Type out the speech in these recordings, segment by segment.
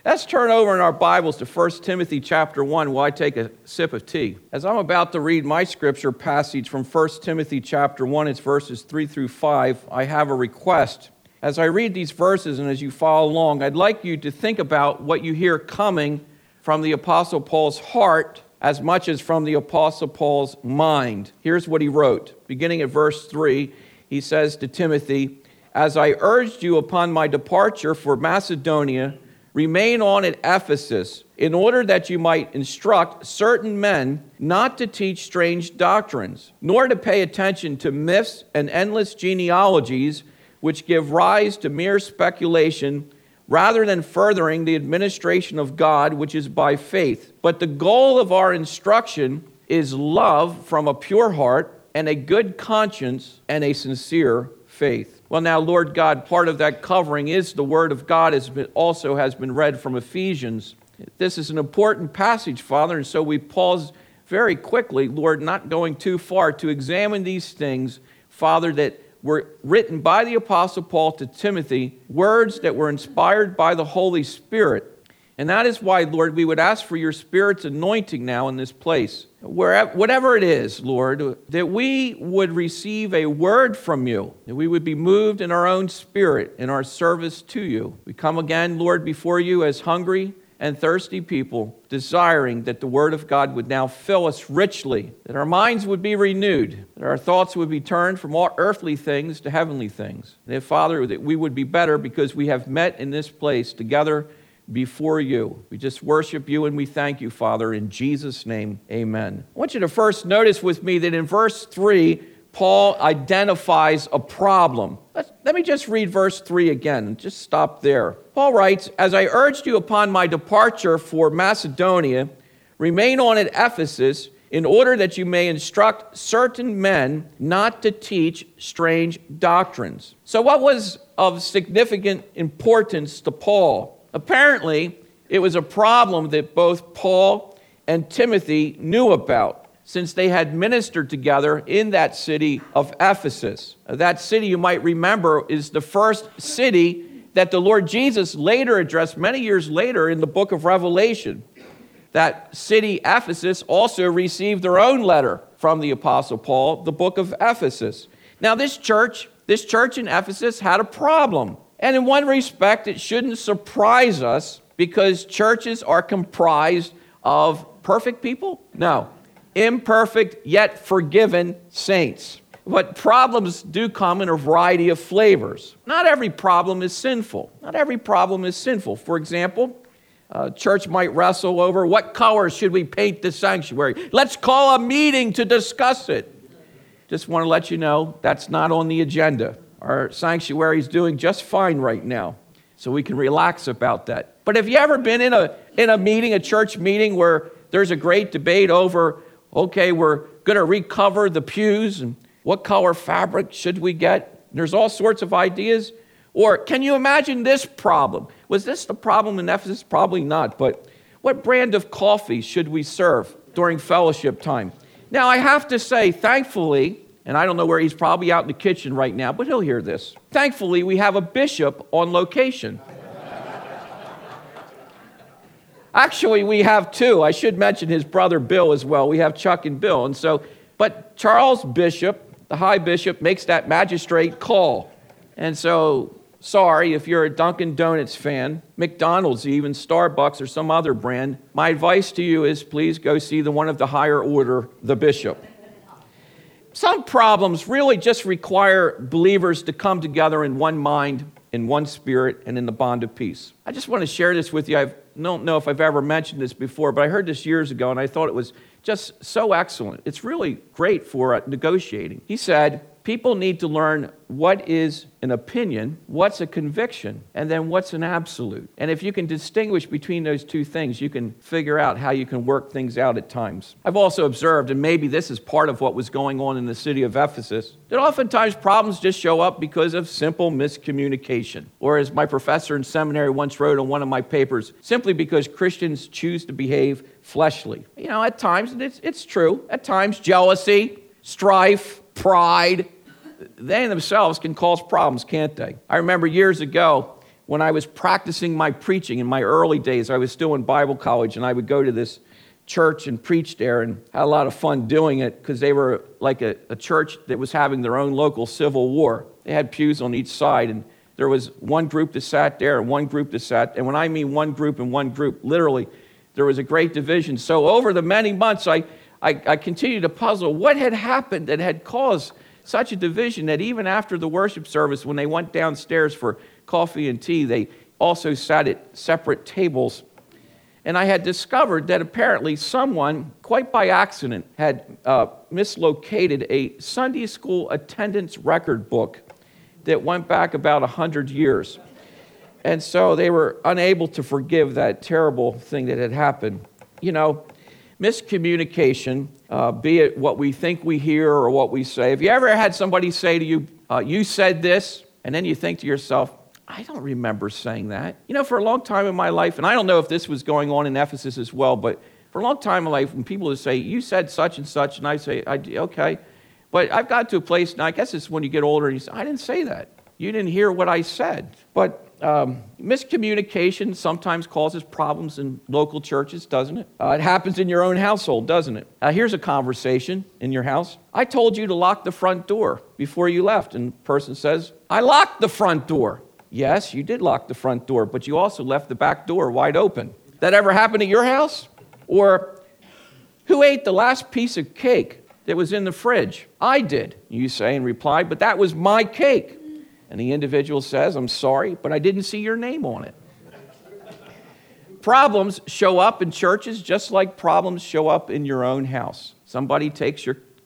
Let's turn over in our Bibles to 1 Timothy chapter 1 while I take a sip of tea. As I'm about to read my scripture passage from 1 Timothy chapter 1, it's verses 3 through 5, I have a request. As I read these verses and as you follow along, I'd like you to think about what you hear coming from the Apostle Paul's heart as much as from the Apostle Paul's mind. Here's what he wrote. Beginning at verse 3, he says to Timothy, "As I urged you upon my departure for Macedonia, remain on at Ephesus, in order that you might instruct certain men not to teach strange doctrines, nor to pay attention to myths and endless genealogies which give rise to mere speculation, rather than furthering the administration of God, which is by faith. But the goal of our instruction is love from a pure heart and a good conscience and a sincere faith." Well, now, Lord God, part of that covering is the Word of God, as it also has been read from Ephesians. This is an important passage, Father, and so we pause very quickly, Lord, not going too far, to examine these things, Father, that were written by the Apostle Paul to Timothy, words that were inspired by the Holy Spirit. And that is why, Lord, we would ask for your Spirit's anointing now in this place. Whatever it is, Lord, that we would receive a word from you, that we would be moved in our own spirit in our service to you. We come again, Lord, before you as hungry and thirsty people, desiring that the word of God would now fill us richly, that our minds would be renewed, that our thoughts would be turned from all earthly things to heavenly things. And Father, that we would be better because we have met in this place together before you. We just worship you and we thank you, Father, in Jesus' name, amen. I want you to first notice with me that in verse 3, Paul identifies a problem. Let me just read verse 3 again and just stop there. Paul writes, "As I urged you upon my departure for Macedonia, remain on at Ephesus, in order that you may instruct certain men not to teach strange doctrines." So what was of significant importance to Paul? Apparently, it was a problem that both Paul and Timothy knew about, since they had ministered together in that city of Ephesus. That city, you might remember, is the first city that the Lord Jesus later addressed many years later in the book of Revelation. That city, Ephesus, also received their own letter from the Apostle Paul, the book of Ephesus. Now, this church in Ephesus had a problem. And in one respect, it shouldn't surprise us because churches are comprised of perfect people? No, imperfect yet forgiven saints. But problems do come in a variety of flavors. Not every problem is sinful. For example, a church might wrestle over what color should we paint the sanctuary. Let's call a meeting to discuss it. Just want to let you know that's not on the agenda. Our sanctuary is doing just fine right now, so we can relax about that. But have you ever been in a meeting, a church meeting, where there's a great debate over, okay, we're going to recover the pews, and what color fabric should we get? There's all sorts of ideas. Or can you imagine this problem? Was this the problem in Ephesus? Probably not, but what brand of coffee should we serve during fellowship time? Now, I have to say, thankfully, and I don't know where he's probably out in the kitchen right now, but he'll hear this. Thankfully, we have a bishop on location. Actually, we have two. I should mention his brother Bill as well. We have Chuck and Bill. But Charles Bishop, the high bishop, makes that magistrate call. And so, sorry if you're a Dunkin' Donuts fan, McDonald's even, Starbucks, or some other brand, my advice to you is please go see one of the higher order, the bishop. Some problems really just require believers to come together in one mind, in one spirit, and in the bond of peace. I just want to share this with you. I don't know if I've ever mentioned this before, but I heard this years ago, and I thought it was just so excellent. It's really great for negotiating. He said, people need to learn what is an opinion, what's a conviction, and then what's an absolute. And if you can distinguish between those two things, you can figure out how you can work things out at times. I've also observed, and maybe this is part of what was going on in the city of Ephesus, that oftentimes problems just show up because of simple miscommunication. Or as my professor in seminary once wrote on one of my papers, simply because Christians choose to behave fleshly. You know, at times, and it's true, at times jealousy, strife, pride, they themselves can cause problems, can't they? I remember years ago, when I was practicing my preaching in my early days. I was still in Bible college, and I would go to this church and preach there, and had a lot of fun doing it because they were like a church that was having their own local civil war. They had pews on each side, and there was one group that sat there and one group that sat, and when I mean one group and one group, literally, there was a great division. So over the many months, I continued to puzzle what had happened that had caused such a division that even after the worship service, when they went downstairs for coffee and tea, they also sat at separate tables. And I had discovered that apparently someone, quite by accident, had mislocated a Sunday school attendance record book that went back about 100 years. And so they were unable to forgive that terrible thing that had happened. You know, miscommunication, be it what we think we hear or what we say. Have you ever had somebody say to you, you said this, and then you think to yourself, I don't remember saying that. You know, for a long time in my life, and I don't know if this was going on in Ephesus as well, but for a long time in my life, when people would say, you said such and such, and I say, okay. But I've got to a place, now I guess it's when you get older, and you say, I didn't say that. You didn't hear what I said. But miscommunication sometimes causes problems in local churches, doesn't it? It happens in your own household, doesn't it? Here's a conversation in your house. I told you to lock the front door before you left, and the person says, I locked the front door. Yes, you did lock the front door, but you also left the back door wide open. That ever happened at your house? Or who ate the last piece of cake that was in the fridge? I did, you say in reply, but that was my cake. And the individual says, I'm sorry, but I didn't see your name on it. Problems show up in churches just like problems show up in your own house. Somebody takes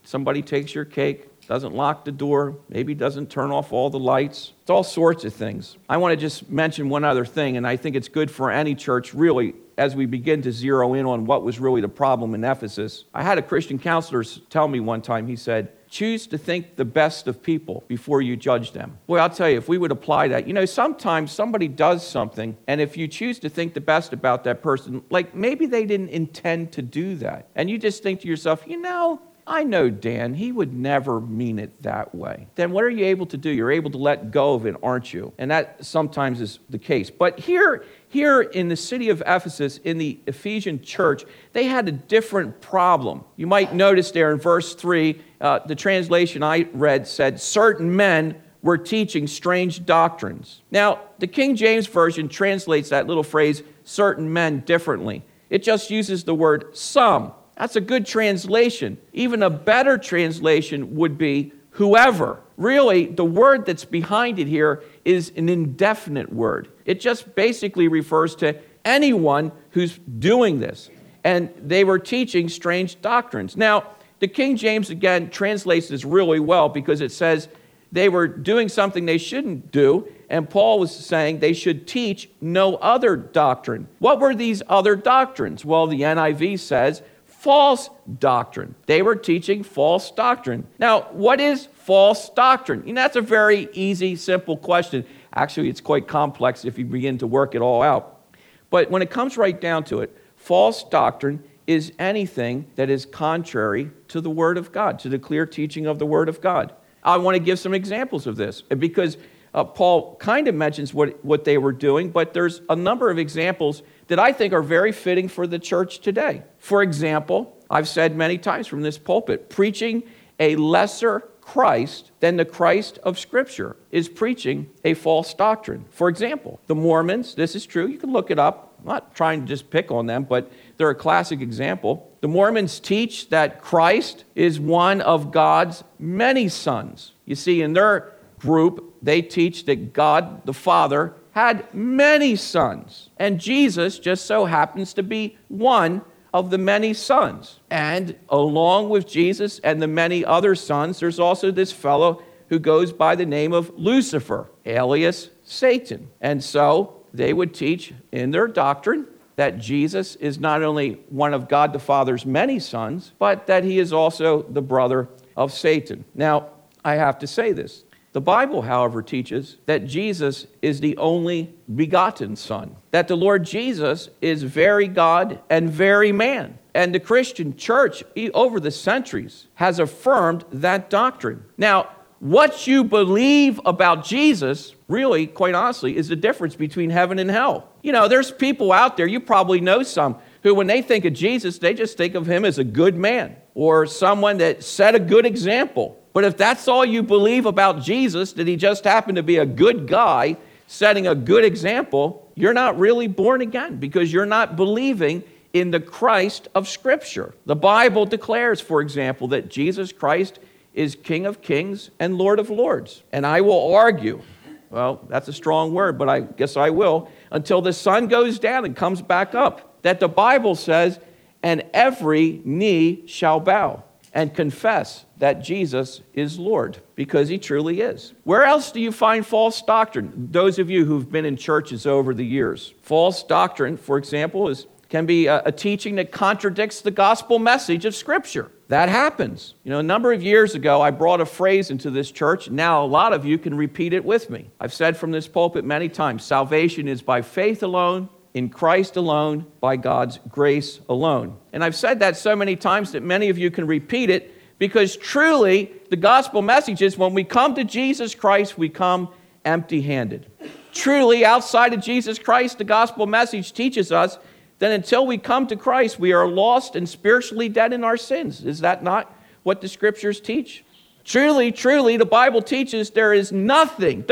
your cake, doesn't lock the door, maybe doesn't turn off all the lights. It's all sorts of things. I want to just mention one other thing, and I think it's good for any church, really, as we begin to zero in on what was really the problem in Ephesus. I had a Christian counselor tell me one time, he said, choose to think the best of people before you judge them. Boy, I'll tell you, if we would apply that, you know, sometimes somebody does something, and if you choose to think the best about that person, like maybe they didn't intend to do that, and you just think to yourself, you know, I know Dan, he would never mean it that way. Then what are you able to do? You're able to let go of it, aren't you? And that sometimes is the case. But here in the city of Ephesus, in the Ephesian church, they had a different problem. You might notice there in verse 3, the translation I read said, certain men were teaching strange doctrines. Now, the King James Version translates that little phrase, certain men, differently. It just uses the word some. That's a good translation. Even a better translation would be whoever. Really, the word that's behind it here is an indefinite word. It just basically refers to anyone who's doing this. And they were teaching strange doctrines. Now, the King James, again, translates this really well because it says they were doing something they shouldn't do, and Paul was saying they should teach no other doctrine. What were these other doctrines? Well, the NIV says, false doctrine. They were teaching false doctrine. Now, what is false doctrine? You know, that's a very easy, simple question. Actually, it's quite complex if you begin to work it all out. But when it comes right down to it, false doctrine is anything that is contrary to the Word of God, to the clear teaching of the Word of God. I want to give some examples of this because Paul kind of mentions what they were doing, but there's a number of examples that I think are very fitting for the church today. For example, I've said many times from this pulpit, preaching a lesser Christ than the Christ of Scripture is preaching a false doctrine. For example, the Mormons, this is true, you can look it up. I'm not trying to just pick on them, but they're a classic example. The Mormons teach that Christ is one of God's many sons. You see, in their group, they teach that God the Father had many sons, and Jesus just so happens to be one of the many sons. And along with Jesus and the many other sons, there's also this fellow who goes by the name of Lucifer, alias Satan. And so they would teach in their doctrine that Jesus is not only one of God the Father's many sons, but that he is also the brother of Satan. Now, I have to say this. The Bible, however, teaches that Jesus is the only begotten Son, that the Lord Jesus is very God and very man. And the Christian church, over the centuries, has affirmed that doctrine. Now, what you believe about Jesus really, quite honestly, is the difference between heaven and hell. You know, there's people out there, you probably know some, who when they think of Jesus, they just think of him as a good man or someone that set a good example. But if that's all you believe about Jesus, that he just happened to be a good guy setting a good example, you're not really born again because you're not believing in the Christ of Scripture. The Bible declares, for example, that Jesus Christ is King of Kings and Lord of Lords. And I will argue, well, that's a strong word, but I guess I will, until the sun goes down and comes back up, that the Bible says, and every knee shall bow and confess that Jesus is Lord, because he truly is. Where else do you find false doctrine? Those of you who've been in churches over the years. False doctrine, for example, can be a teaching that contradicts the gospel message of Scripture. That happens. You know, a number of years ago, I brought a phrase into this church. Now, a lot of you can repeat it with me. I've said from this pulpit many times, salvation is by faith alone, in Christ alone, by God's grace alone. And I've said that so many times that many of you can repeat it, because truly, the gospel message is when we come to Jesus Christ, we come empty-handed. Truly, outside of Jesus Christ, the gospel message teaches us that until we come to Christ, we are lost and spiritually dead in our sins. Is that not what the Scriptures teach? Truly, truly, the Bible teaches there is nothing,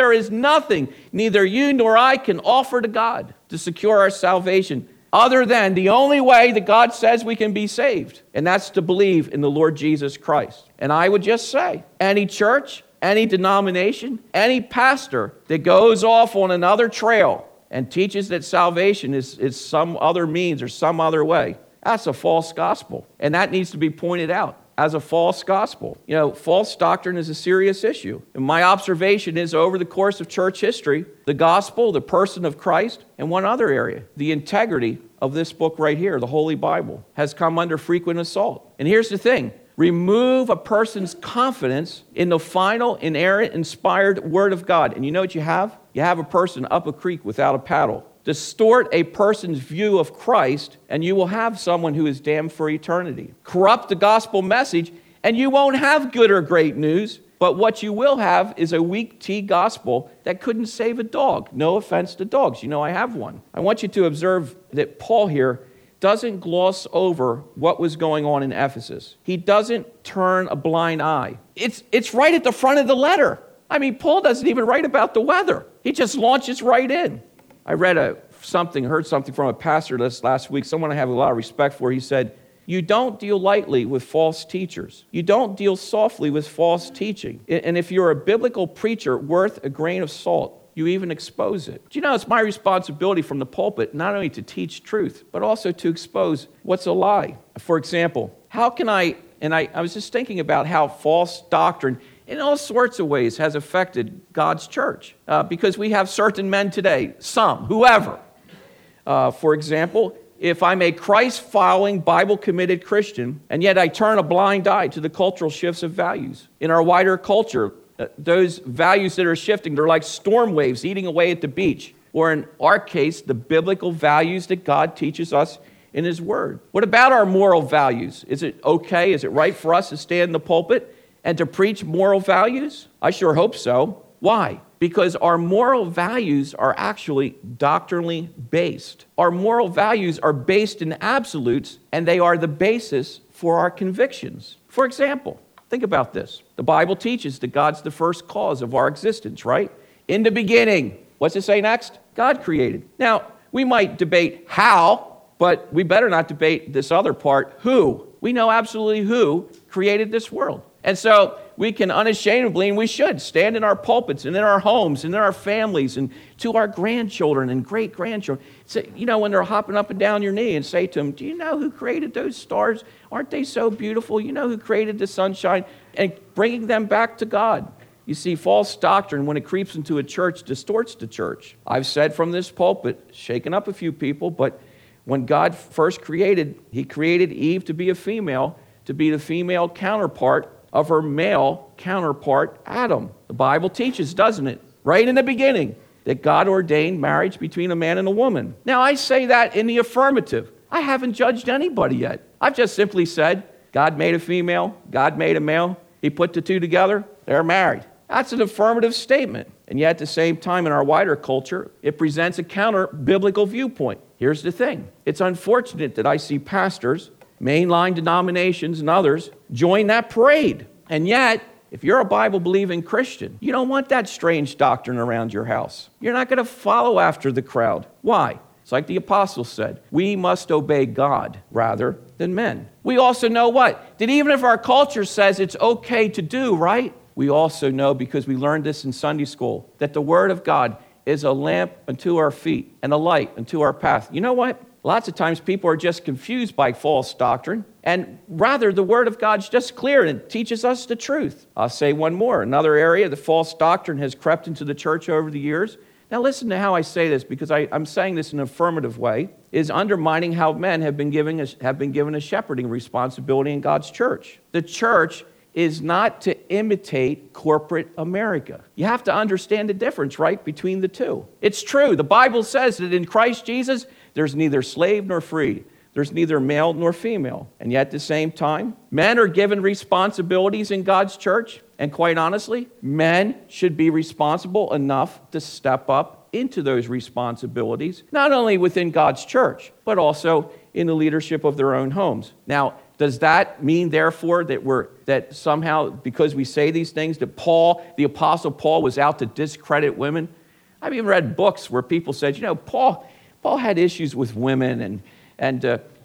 neither you nor I can offer to God to secure our salvation, other than the only way that God says we can be saved, and that's to believe in the Lord Jesus Christ. And I would just say, any church, any denomination, any pastor that goes off on another trail and teaches that salvation is some other means or some other way, that's a false gospel. And that needs to be pointed out as a false gospel. You know, false doctrine is a serious issue. And my observation is over the course of church history, the gospel, the person of Christ, and one other area, the integrity of this book right here, the Holy Bible, has come under frequent assault. And here's the thing. Remove a person's confidence in the final, inerrant, inspired Word of God. And you know what you have? You have a person up a creek without a paddle. Distort a person's view of Christ, and you will have someone who is damned for eternity. Corrupt the gospel message, and you won't have good or great news, but what you will have is a weak tea gospel that couldn't save a dog. No offense to dogs. You know I have one. I want you to observe that Paul here doesn't gloss over what was going on in Ephesus. He doesn't turn a blind eye. It's right at the front of the letter. I mean, Paul doesn't even write about the weather. He just launches right in. I heard something from a pastor last week, someone I have a lot of respect for. He said, you don't deal lightly with false teachers. You don't deal softly with false teaching. And if you're a biblical preacher worth a grain of salt, you even expose it. Do you know it's my responsibility from the pulpit not only to teach truth, but also to expose what's a lie. For example, how can I was just thinking about how false doctrine in all sorts of ways has affected God's church. Because we have certain men today, whoever. For example, if I'm a Christ-following, Bible-committed Christian, and yet I turn a blind eye to the cultural shifts of values. In our wider culture, those values that are shifting, they're like storm waves eating away at the beach. Or in our case, the biblical values that God teaches us in His Word. What about our moral values? Is it okay? Is it right for us to stand in the pulpit and to preach moral values? I sure hope so. Why? Because our moral values are actually doctrinally based. Our moral values are based in absolutes, and they are the basis for our convictions. For example, think about this. The Bible teaches that God's the first cause of our existence, right? In the beginning. What's it say next? God created. Now, we might debate how, but we better not debate this other part, who. We know absolutely who created this world. And so we can unashamedly, and we should, stand in our pulpits and in our homes and in our families and to our grandchildren and great-grandchildren. Say, you know, when they're hopping up and down your knee and say to them, do you know who created those stars? Aren't they so beautiful? You know who created the sunshine? And bringing them back to God. You see, false doctrine, when it creeps into a church, distorts the church. I've said from this pulpit, shaken up a few people, but when God first created, He created Eve to be a female, to be the female counterpart of her male counterpart, Adam. The Bible teaches, doesn't it? Right in the beginning, that God ordained marriage between a man and a woman. Now, I say that in the affirmative. I haven't judged anybody yet. I've just simply said, God made a female, God made a male. He put the two together, they're married. That's an affirmative statement. And yet at the same time, in our wider culture, it presents a counter-biblical viewpoint. Here's the thing. It's unfortunate that I see pastors, mainline denominations, and others join that parade. And yet, if you're a Bible-believing Christian, you don't want that strange doctrine around your house. You're not going to follow after the crowd. Why? It's like the apostles said, we must obey God rather than men. We also know what? That even if our culture says it's okay to do, right? We also know, because we learned this in Sunday school, that the Word of God is a lamp unto our feet and a light unto our path. You know what? Lots of times people are just confused by false doctrine, and rather the Word of God's just clear and it teaches us the truth. I'll say one more. Another area the false doctrine has crept into the church over the years. Now listen to how I say this, because I'm saying this in an affirmative way, is undermining how men have been given a shepherding responsibility in God's church. The church is not to imitate corporate America. You have to understand the difference, right, between the two. It's true. The Bible says that in Christ Jesus, there's neither slave nor free. There's neither male nor female. And yet at the same time, men are given responsibilities in God's church. And quite honestly, men should be responsible enough to step up into those responsibilities, not only within God's church, but also in the leadership of their own homes. Now, does that mean, therefore, that somehow, because we say these things, that Paul, the Apostle Paul, was out to discredit women? I've even read books where people said, Paul had issues with women, and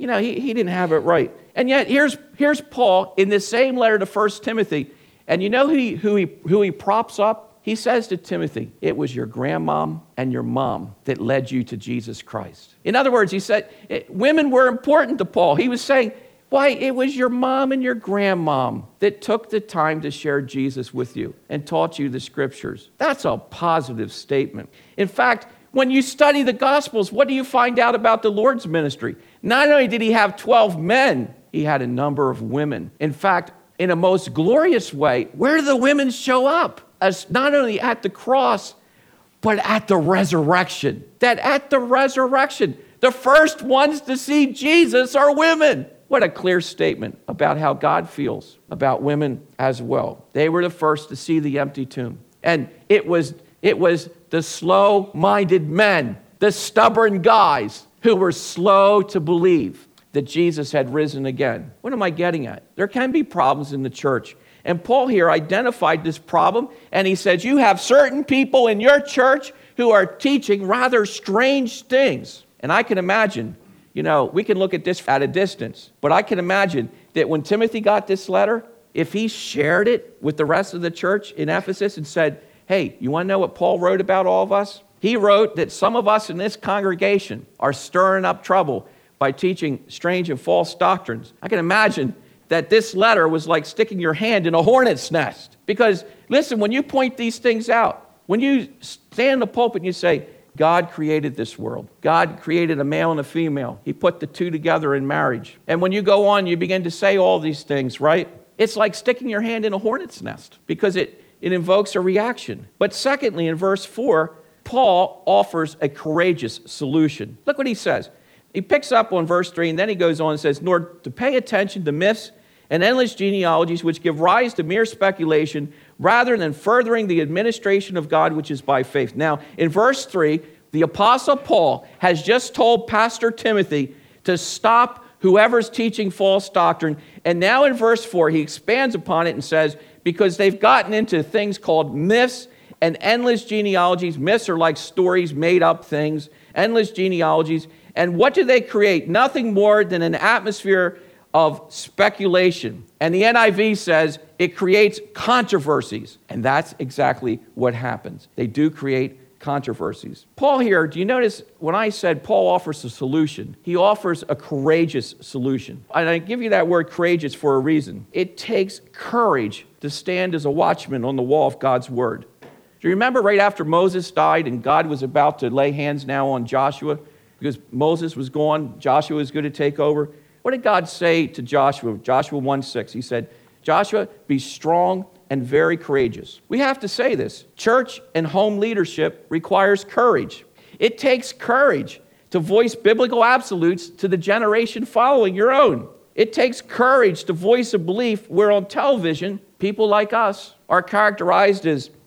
he didn't have it right. And yet, here's Paul in this same letter to 1 Timothy, and you know who he props up? He says to Timothy, it was your grandmom and your mom that led you to Jesus Christ. In other words, he said women were important to Paul. He was saying, why, it was your mom and your grandmom that took the time to share Jesus with you and taught you the scriptures. That's a positive statement. In fact, when you study the Gospels, what do you find out about the Lord's ministry? Not only did he have 12 men, he had a number of women. In fact, in a most glorious way, where do the women show up? As not only at the cross, but at the resurrection. That at the resurrection, the first ones to see Jesus are women. What a clear statement about how God feels about women as well. They were the first to see the empty tomb. And it was the slow-minded men, the stubborn guys who were slow to believe that Jesus had risen again. What am I getting at? There can be problems in the church. And Paul here identified this problem, and he says, you have certain people in your church who are teaching rather strange things. And I can imagine, we can look at this at a distance, but I can imagine that when Timothy got this letter, if he shared it with the rest of the church in Ephesus and said, hey, you want to know what Paul wrote about all of us? He wrote that some of us in this congregation are stirring up trouble by teaching strange and false doctrines. I can imagine that this letter was like sticking your hand in a hornet's nest. Because, listen, when you point these things out, when you stand in the pulpit and you say, God created this world. God created a male and a female. He put the two together in marriage. And when you go on, you begin to say all these things, right? It's like sticking your hand in a hornet's nest because it invokes a reaction. But secondly, in verse 4, Paul offers a courageous solution. Look what he says. He picks up on verse 3, and then he goes on and says, nor to pay attention to myths and endless genealogies which give rise to mere speculation rather than furthering the administration of God which is by faith. Now, in verse 3, the Apostle Paul has just told Pastor Timothy to stop whoever's teaching false doctrine. And now in verse 4, he expands upon it and says, because they've gotten into things called myths and endless genealogies. Myths are like stories, made up things, endless genealogies. And what do they create? Nothing more than an atmosphere of speculation. And the NIV says it creates controversies. And that's exactly what happens. They do create controversies. Paul here, do you notice when I said Paul offers a solution, he offers a courageous solution. And I give you that word courageous for a reason. It takes courage to stand as a watchman on the wall of God's word. Do you remember right after Moses died and God was about to lay hands now on Joshua? Because Moses was gone, Joshua was going to take over. What did God say to Joshua? Joshua 1:6. He said, Joshua, be strong and very courageous. We have to say this. Church and home leadership requires courage. It takes courage to voice biblical absolutes to the generation following your own. It takes courage to voice a belief where on television, people like us are characterized as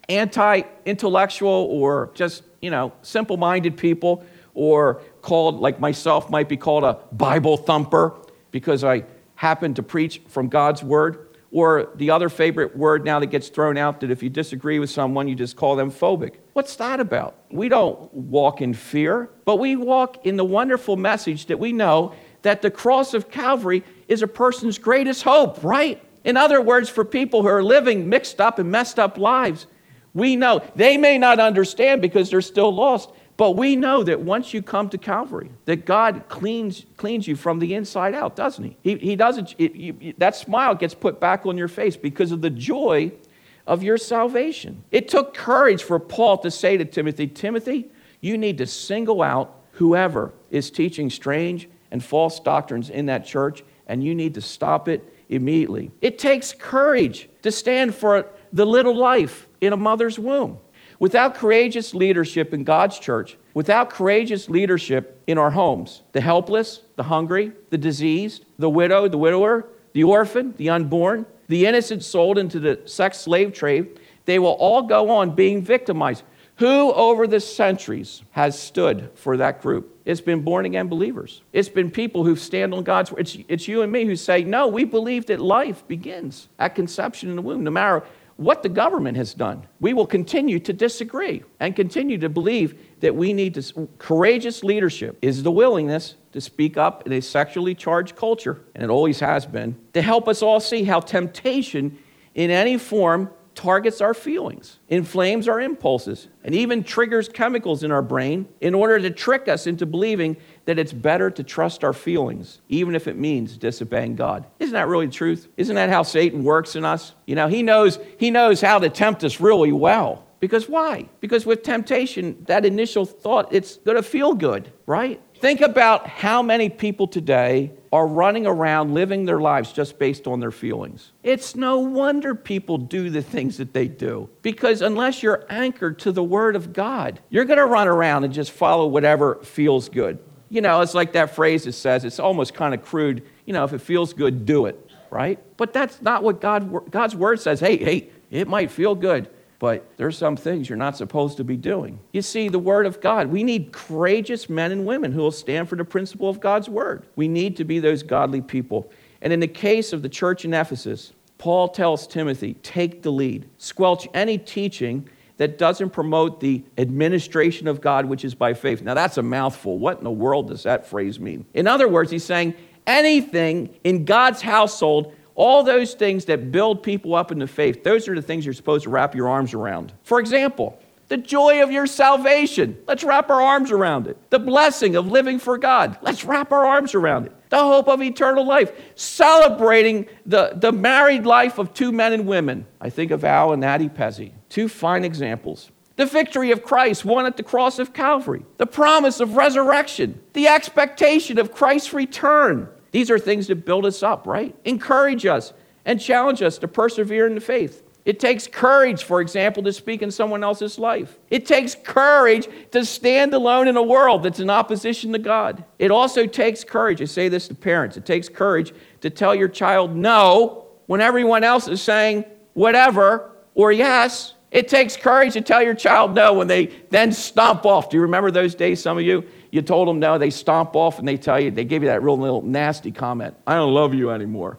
anti-intellectual or just, simple-minded people, or called, like myself, might be called a Bible thumper because I happen to preach from God's word. Or the other favorite word now that gets thrown out, that if you disagree with someone, you just call them phobic. What's that about? We don't walk in fear, but we walk in the wonderful message that we know that the cross of Calvary is a person's greatest hope, right? In other words, for people who are living mixed up and messed up lives, we know they may not understand because they're still lost, but we know that once you come to Calvary, that God cleans you from the inside out, doesn't he? He doesn't. That smile gets put back on your face because of the joy of your salvation. It took courage for Paul to say to Timothy, Timothy, you need to single out whoever is teaching strange and false doctrines in that church, and you need to stop it immediately. It takes courage to stand for the little life in a mother's womb. Without courageous leadership in God's church, without courageous leadership in our homes, the helpless, the hungry, the diseased, the widow, the widower, the orphan, the unborn, the innocent sold into the sex slave trade, they will all go on being victimized. Who over the centuries has stood for that group? It's been born-again believers. It's been people who stand on God's word. It's you and me who say, no, we believe that life begins at conception in the womb, no matter what the government has done. We will continue to disagree and continue to believe that we need to. Courageous leadership is the willingness to speak up in a sexually charged culture, and it always has been, to help us all see how temptation in any form targets our feelings, inflames our impulses, and even triggers chemicals in our brain in order to trick us into believing that it's better to trust our feelings, even if it means disobeying God. Isn't that really the truth? Isn't that how Satan works in us? He knows how to tempt us really well. Because why? Because with temptation, that initial thought, it's going to feel good, right? Think about how many people today are running around living their lives just based on their feelings. It's no wonder people do the things that they do. Because unless you're anchored to the Word of God, you're going to run around and just follow whatever feels good. It's like that phrase that says, it's almost kind of crude, if it feels good, do it, right? But that's not what God's Word says. Hey, it might feel good, but there's some things you're not supposed to be doing. You see, the Word of God, we need courageous men and women who will stand for the principle of God's Word. We need to be those godly people. And in the case of the church in Ephesus, Paul tells Timothy, take the lead. Squelch any teaching that doesn't promote the administration of God, which is by faith. Now, that's a mouthful. What in the world does that phrase mean? In other words, he's saying anything in God's household, all those things that build people up in the faith, those are the things you're supposed to wrap your arms around. For example, the joy of your salvation. Let's wrap our arms around it. The blessing of living for God. Let's wrap our arms around it. The hope of eternal life. Celebrating the married life of two men and women. I think of Al and Addie Pezzi. Two fine examples. The victory of Christ won at the cross of Calvary. The promise of resurrection. The expectation of Christ's return. These are things that build us up, right? Encourage us and challenge us to persevere in the faith. It takes courage, for example, to speak in someone else's life. It takes courage to stand alone in a world that's in opposition to God. It also takes courage, I say this to parents, it takes courage to tell your child no when everyone else is saying whatever or yes. It takes courage to tell your child no when they then stomp off. Do you remember those days, some of you? You told them no, they stomp off and they give you that real little nasty comment. I don't love you anymore.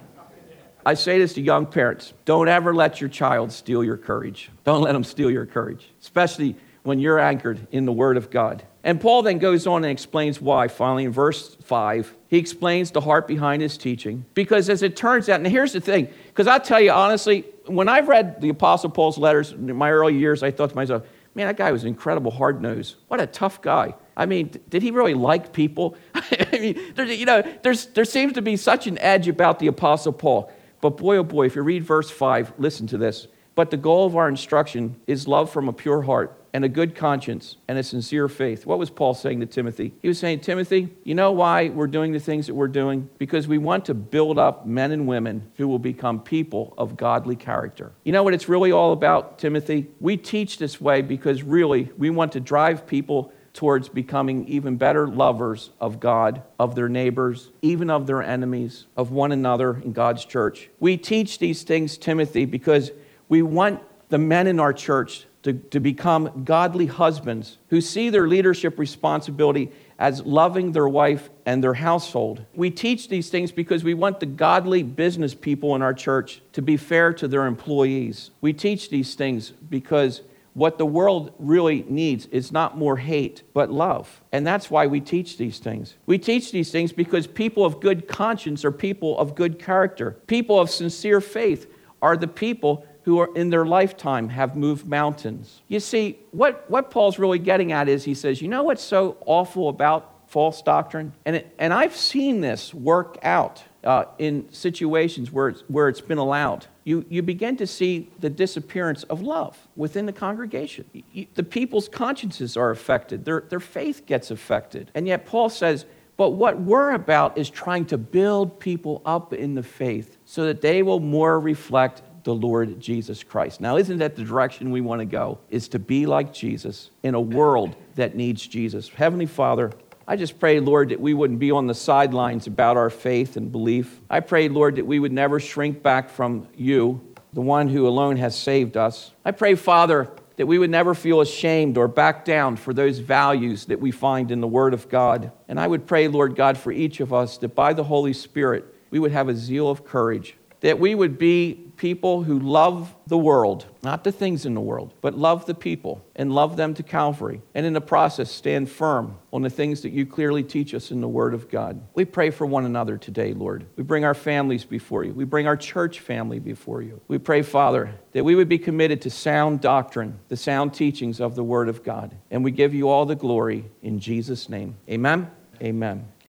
I say this to young parents. Don't ever let your child steal your courage. Don't let them steal your courage, especially when you're anchored in the Word of God. And Paul then goes on and explains why. Finally, in verse 5, he explains the heart behind his teaching. Because as it turns out, and here's the thing, because I'll tell you honestly, when I've read the Apostle Paul's letters in my early years, I thought to myself, man, that guy was an incredible hard-nosed. What a tough guy. I mean, did he really like people? I mean, there seems to be such an edge about the Apostle Paul. But boy, oh boy, if you read verse 5, listen to this. But the goal of our instruction is love from a pure heart and a good conscience and a sincere faith. What was Paul saying to Timothy? He was saying, Timothy, you know why we're doing the things that we're doing? Because we want to build up men and women who will become people of godly character. You know what it's really all about, Timothy? We teach this way because really we want to drive people towards becoming even better lovers of God, of their neighbors, even of their enemies, of one another in God's church. We teach these things, Timothy, because we want the men in our church to become godly husbands who see their leadership responsibility as loving their wife and their household. We teach these things because we want the godly business people in our church to be fair to their employees. We teach these things because what the world really needs is not more hate, but love. And that's why we teach these things. We teach these things because people of good conscience are people of good character. People of sincere faith are the people who are in their lifetime have moved mountains. You see, what Paul's really getting at is he says, you know what's so awful about false doctrine? And I've seen this work out in situations where it's been allowed. You begin to see the disappearance of love within the congregation. The people's consciences are affected. Their faith gets affected. And yet Paul says, but what we're about is trying to build people up in the faith so that they will more reflect the Lord Jesus Christ. Now, isn't that the direction we want to go, is to be like Jesus in a world that needs Jesus? Heavenly Father, I just pray, Lord, that we wouldn't be on the sidelines about our faith and belief. I pray, Lord, that we would never shrink back from you, the one who alone has saved us. I pray, Father, that we would never feel ashamed or back down for those values that we find in the Word of God. And I would pray, Lord God, for each of us that by the Holy Spirit, we would have a zeal of courage, that we would be people who love the world, not the things in the world, but love the people and love them to Calvary. And in the process, stand firm on the things that you clearly teach us in the Word of God. We pray for one another today, Lord. We bring our families before you. We bring our church family before you. We pray, Father, that we would be committed to sound doctrine, the sound teachings of the Word of God. And we give you all the glory in Jesus' name. Amen. Amen.